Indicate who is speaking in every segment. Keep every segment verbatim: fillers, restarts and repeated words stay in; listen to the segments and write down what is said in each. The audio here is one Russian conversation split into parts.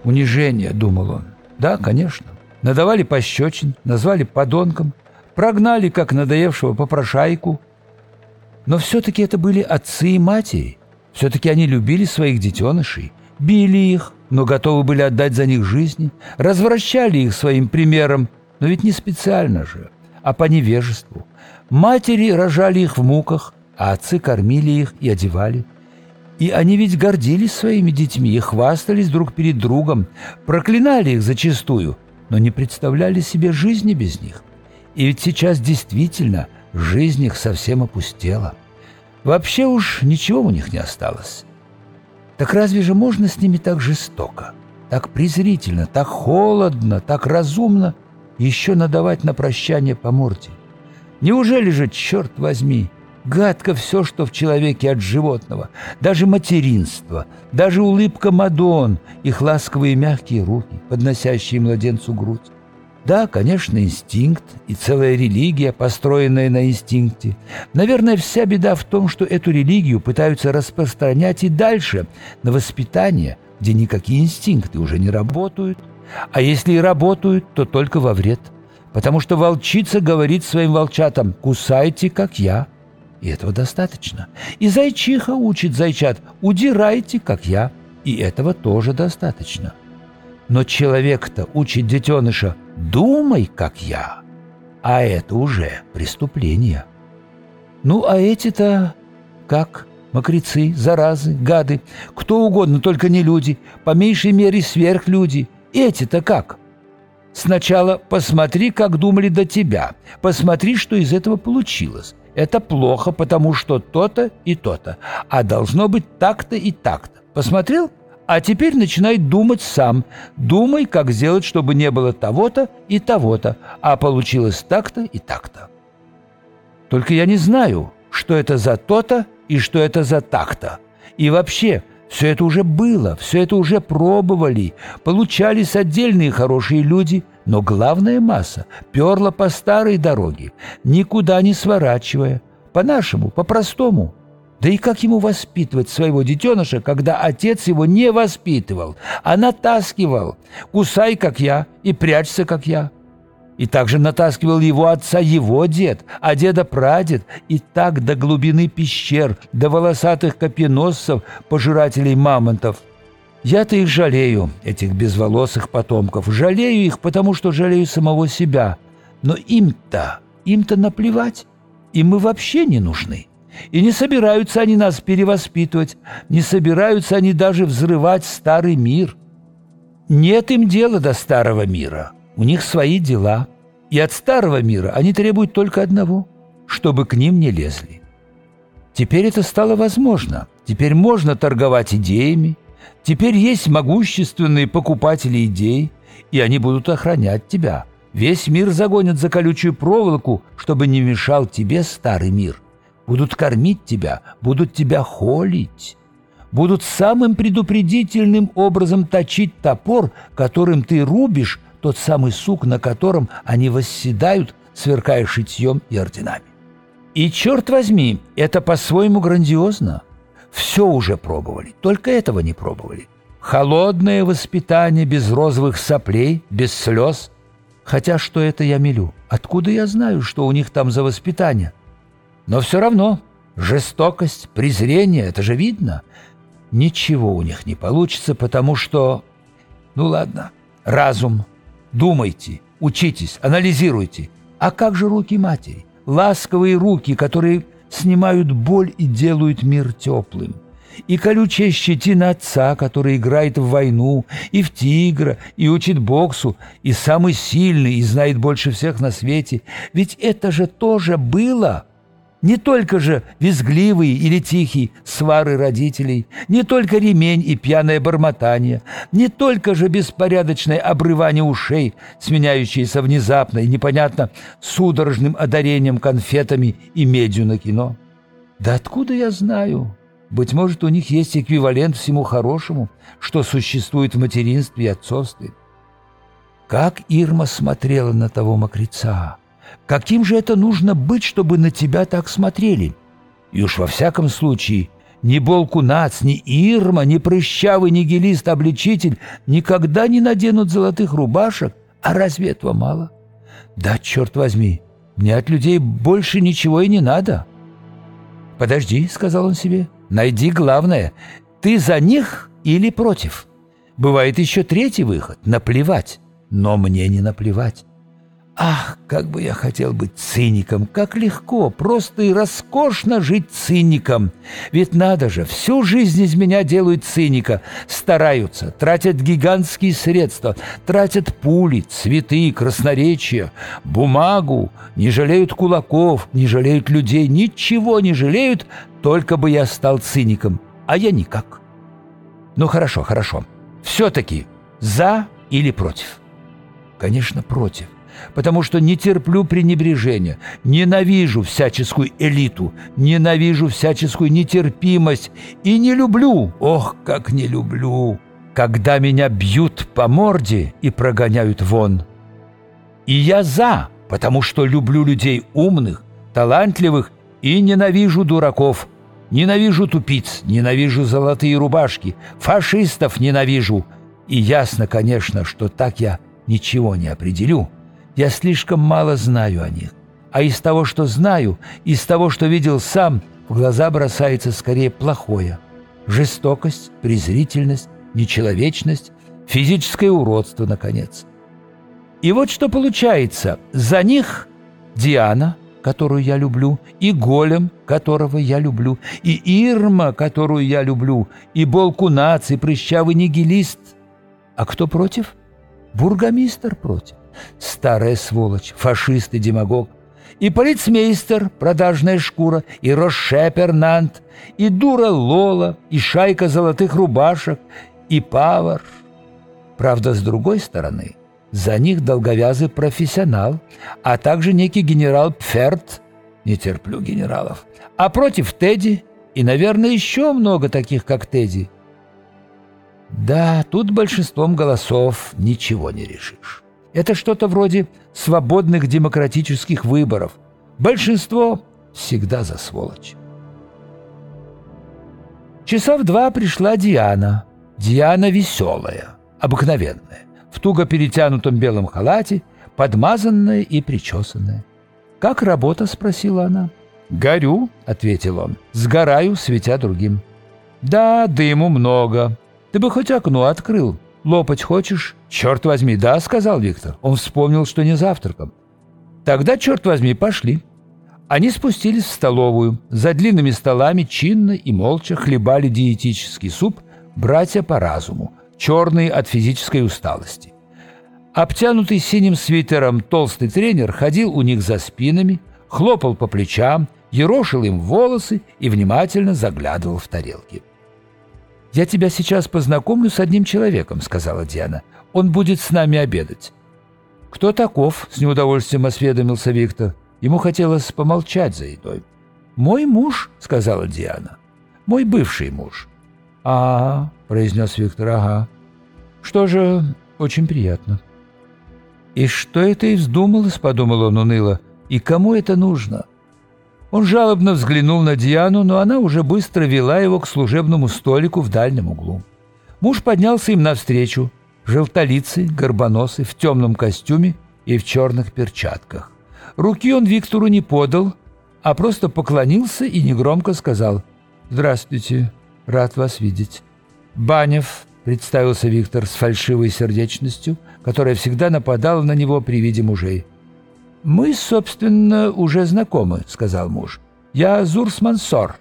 Speaker 1: Унижение, думал он. Да, конечно. Надавали пощечин, назвали подонком, прогнали, как надоевшего попрошайку. Но все-таки это были отцы и матери. Все-таки они любили своих детенышей, били их, но готовы были отдать за них жизни, развращали их своим примером, но ведь не специально же, а по невежеству. Матери рожали их в муках, а отцы кормили их и одевали. И они ведь гордились своими детьми и хвастались друг перед другом, проклинали их зачастую, но не представляли себе жизни без них. И ведь сейчас действительно жизнь их совсем опустела. Вообще уж ничего у них не осталось. Так разве же можно с ними так жестоко, так презрительно, так холодно, так разумно еще надавать на прощание по морде? Неужели же, черт возьми, гадко все, что в человеке от животного, даже материнство, даже улыбка Мадон, их ласковые мягкие руки, подносящие младенцу грудь? Да, конечно, инстинкт и целая религия, построенная на инстинкте. Наверное, вся беда в том, что эту религию пытаются распространять и дальше, на воспитание, где никакие инстинкты уже не работают. А если и работают, то только во вред. Потому что волчица говорит своим волчатам: «Кусайте, как я». И этого достаточно. И зайчиха учит зайчат: «Удирайте, как я». И этого тоже достаточно. Но человек-то учит детеныша: «Думай, как я». А это уже преступление. Ну, а эти-то как? Мокрецы, заразы, гады, кто угодно, только не люди, по меньшей мере сверхлюди. Эти-то как? Сначала посмотри, как думали до тебя, посмотри, что из этого получилось. Это плохо, потому что то-то и то-то, а должно быть так-то и так-то. Посмотрел? А теперь начинай думать сам. Думай, как сделать, чтобы не было того-то и того-то, а получилось так-то и так-то. Только я не знаю, что это за то-то и что это за так-то. И вообще, все это уже было, все это уже пробовали. Получались отдельные хорошие люди, но главная масса перла по старой дороге, никуда не сворачивая, по-нашему, по-простому. Да и как ему воспитывать своего детеныша, когда отец его не воспитывал, а натаскивал: «Кусай, как я, и прячься, как я». И также натаскивал его отца его дед, а деда прадед, и так до глубины пещер, до волосатых копьеносцев, пожирателей мамонтов. Я-то их жалею, этих безволосых потомков, жалею их, потому что жалею самого себя. Но им-то, им-то наплевать, им мы вообще не нужны. И не собираются они нас перевоспитывать, не собираются они даже взрывать старый мир. Нет им дела до старого мира, у них свои дела. И от старого мира они требуют только одного – чтобы к ним не лезли. Теперь это стало возможно, теперь можно торговать идеями, теперь есть могущественные покупатели идей, и они будут охранять тебя. Весь мир загонят за колючую проволоку, чтобы не мешал тебе старый мир. Будут кормить тебя, будут тебя холить, будут самым предупредительным образом точить топор, которым ты рубишь тот самый сук, на котором они восседают, сверкая шитьем и орденами. И, черт возьми, это по-своему грандиозно. Все уже пробовали, только этого не пробовали. Холодное воспитание без розовых соплей, без слез. Хотя что это я мелю? Откуда я знаю, что у них там за воспитание? Но все равно жестокость, презрение, это же видно. Ничего у них не получится, потому что... Ну ладно, разум. Думайте, учитесь, анализируйте. А как же руки матери? Ласковые руки, которые снимают боль и делают мир теплым. И колючая щетина отца, который играет в войну, и в тигра, и учит боксу, и самый сильный, и знает больше всех на свете. Ведь это же тоже было. Не только же визгливые или тихие свары родителей, не только ремень и пьяное бормотание, не только же беспорядочное обрывание ушей, сменяющееся внезапно и непонятно судорожным одарением конфетами и медью на кино. Да откуда я знаю? Быть может, у них есть эквивалент всему хорошему, что существует в материнстве и отцовстве. Как Ирма смотрела на того мокреца! Каким же это нужно быть, чтобы на тебя так смотрели? И уж во всяком случае Ни Болкунац, ни Ирма, ни прыщавый нигилист-обличитель никогда не наденут золотых рубашек. А разве этого мало? Да, черт возьми, мне от людей больше ничего и не надо. «Подожди», — сказал он себе, — «найди главное. Ты за них или против? Бывает еще третий выход — наплевать. Но мне не наплевать. Ах, как бы я хотел быть циником! Как легко, просто и роскошно жить циником! Ведь надо же, всю жизнь из меня делают циника. Стараются, тратят гигантские средства, тратят пули, цветы, красноречие, бумагу, не жалеют кулаков, не жалеют людей, ничего не жалеют, только бы я стал циником. А я никак. Ну хорошо, хорошо. Все-таки за или против? Конечно, против. Потому что не терплю пренебрежения, ненавижу всяческую элиту, ненавижу всяческую нетерпимость и не люблю, ох, как не люблю, когда меня бьют по морде и прогоняют вон. И я за, потому что люблю людей умных, талантливых и ненавижу дураков, ненавижу тупиц, ненавижу золотые рубашки, фашистов ненавижу. И ясно, конечно, что так я ничего не определю. Я слишком мало знаю о них. А из того, что знаю, из того, что видел сам, в глаза бросается скорее плохое. Жестокость, презрительность, нечеловечность, физическое уродство, наконец. И вот что получается. За них Диана, которую я люблю, и Голем, которого я люблю, и Ирма, которую я люблю, и Болкунац, и прыщавый нигилист. А кто против? Бургомистр против. Старая сволочь, фашист и демагог. И полицмейстер, продажная шкура, и Роше-Пернант, и дура Лола, и шайка золотых рубашек, и повар. Правда, с другой стороны, за них долговязый профессионал, а также некий генерал Пферт, не терплю генералов, а против Тедди, и, наверное, еще много таких, как Тедди. Да, тут большинством голосов ничего не решишь. Это что-то вроде свободных демократических выборов. Большинство всегда за сволочь. Часа в два пришла Диана. Диана веселая, обыкновенная, в туго перетянутом белом халате, подмазанная и причесанная. «Как работа?» — спросила она. «Горю», — ответил он, — «сгораю, светя другим». «Да, дыму много. Ты бы хоть окно открыл. Лопать хочешь?» «Черт возьми, да», — сказал Виктор. Он вспомнил, что не завтраком. «Тогда, черт возьми, пошли». Они спустились в столовую. За длинными столами чинно и молча хлебали диетический суп братья по разуму, черные от физической усталости. Обтянутый синим свитером толстый тренер ходил у них за спинами, хлопал по плечам, ерошил им волосы и внимательно заглядывал в тарелки. «Я тебя сейчас познакомлю с одним человеком», — сказала Диана. «Он будет с нами обедать». «Кто таков?» — с неудовольствием осведомился Виктор. Ему хотелось помолчать за едой. «Мой муж», — сказала Диана. «Мой бывший муж». «А-а», — произнес Виктор, — «ага». «Что же, очень приятно». «И что это и вздумалось?» — подумал он уныло. «И кому это нужно?» Он жалобно взглянул на Диану, но она уже быстро вела его к служебному столику в дальнем углу. Муж поднялся им навстречу, желтолицый, горбоносый, в темном костюме и в черных перчатках. Руки он Виктору не подал, а просто поклонился и негромко сказал: «Здравствуйте, рад вас видеть». «Банев», — представился Виктор с фальшивой сердечностью, которая всегда нападала на него при виде мужей. «Мы, собственно, уже знакомы», — сказал муж. «Я Зурс Мансор».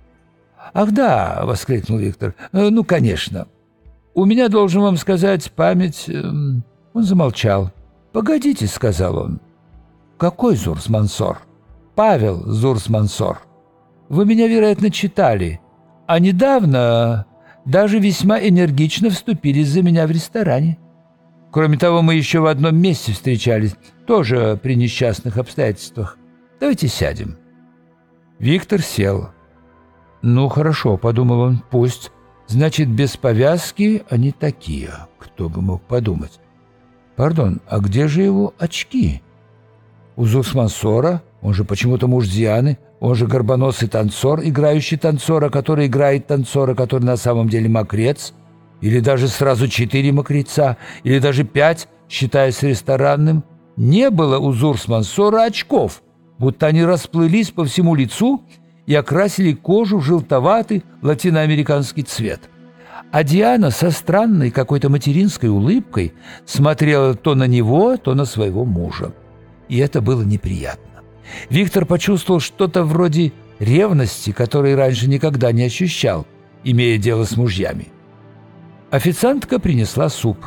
Speaker 1: «Ах да», — воскликнул Виктор, — «ну, конечно. У меня, должен вам сказать, память...» Он замолчал. «Погодите», — сказал он. «Какой Зурс Мансор?» «Павел Зурс Мансор. Вы меня, вероятно, читали, а недавно даже весьма энергично вступились за меня в ресторане. Кроме того, мы еще в одном месте встречались, тоже при несчастных обстоятельствах. Давайте сядем». Виктор сел. «Ну, хорошо», — подумал он, — «пусть. Значит, без повязки они такие. Кто бы мог подумать. Пардон, а где же его очки? У Зурс Мансора, он же почему-то муж Дианы, Он же горбоносый танцор, играющий танцора, который играет танцора, который на самом деле мокрец, или даже сразу четыре мокреца, или даже пять, считаясь ресторанным. Не было у Зурс-Мансора очков, будто они расплылись по всему лицу и окрасили кожу в желтоватый латиноамериканский цвет. А Диана со странной какой-то материнской улыбкой смотрела то на него, то на своего мужа. И это было неприятно. Виктор почувствовал что-то вроде ревности, которой раньше никогда не ощущал, имея дело с мужьями. Официантка принесла суп.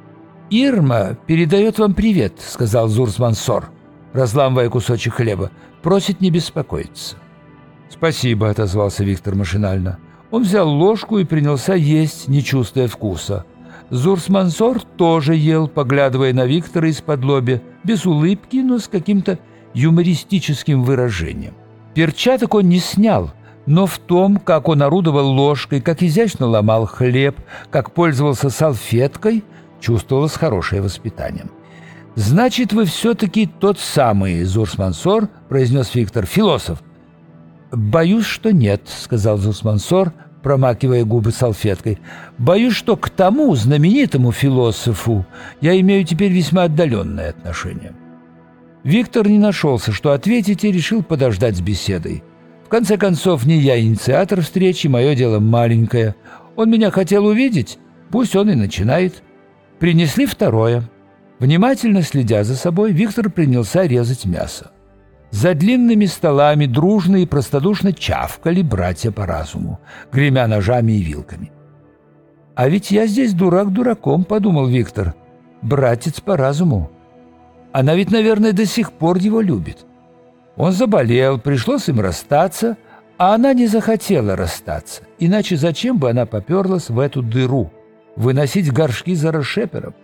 Speaker 1: «Ирма передает вам привет», — сказал Зурс-Мансор, разламывая кусочек хлеба. «Просит не беспокоиться». «Спасибо», — отозвался Виктор машинально. Он взял ложку и принялся есть, не чувствуя вкуса. Зурс-Мансор тоже ел, поглядывая на Виктора из-под лобья, без улыбки, но с каким-то юмористическим выражением. Перчаток он не снял, но в том, как он орудовал ложкой, как изящно ломал хлеб, как пользовался салфеткой, чувствовалось хорошее воспитание. «Значит, вы все-таки тот самый, Зурс-Мансор», — произнес Виктор, — «философ». «Боюсь, что нет», — сказал Зурс-Мансор, промакивая губы салфеткой. «Боюсь, что к тому знаменитому философу я имею теперь весьма отдаленное отношение». Виктор не нашелся, что ответить, и решил подождать с беседой. В конце концов, не я инициатор встречи, мое дело маленькое. Он меня хотел увидеть, пусть он и начинает. Принесли второе. Внимательно следя за собой, Виктор принялся резать мясо. За длинными столами дружно и простодушно чавкали братья по разуму, гремя ножами и вилками. «А ведь я здесь дурак дураком», — подумал Виктор. «Братец по разуму. Она ведь, наверное, до сих пор его любит. Он заболел, пришлось им расстаться, а она не захотела расстаться. Иначе зачем бы она поперлась в эту дыру, выносить горшки за расшепером?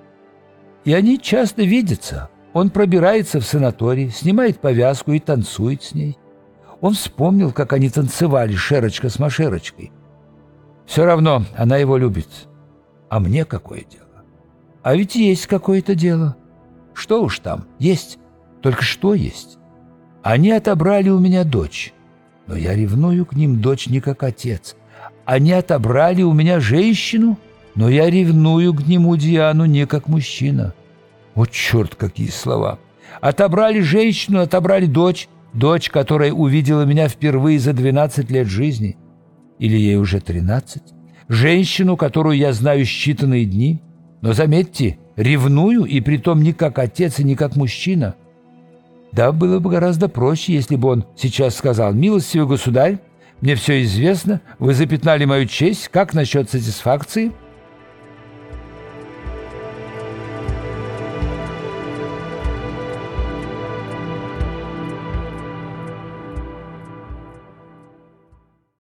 Speaker 1: И они часто видятся. Он пробирается в санаторий, снимает повязку и танцует с ней. Он вспомнил, как они танцевали Шерочка с Машерочкой. Все равно она его любит. А мне какое дело? А ведь есть какое-то дело. Что уж там, есть. Только что есть? Они отобрали у меня дочь. Но я ревную к ним дочь не как отец. Они отобрали у меня женщину, но я ревную к нему Диану не как мужчина. О, черт, какие слова! Отобрали женщину, отобрали дочь, дочь, которая увидела меня впервые за двенадцать лет жизни. Или ей уже тринадцать. Женщину, которую я знаю считанные дни. Но заметьте, ревную, и притом не как отец и не как мужчина. Да, было бы гораздо проще, если бы он сейчас сказал: «Милостивый государь, мне все известно, вы запятнали мою честь, как насчет сатисфакции?»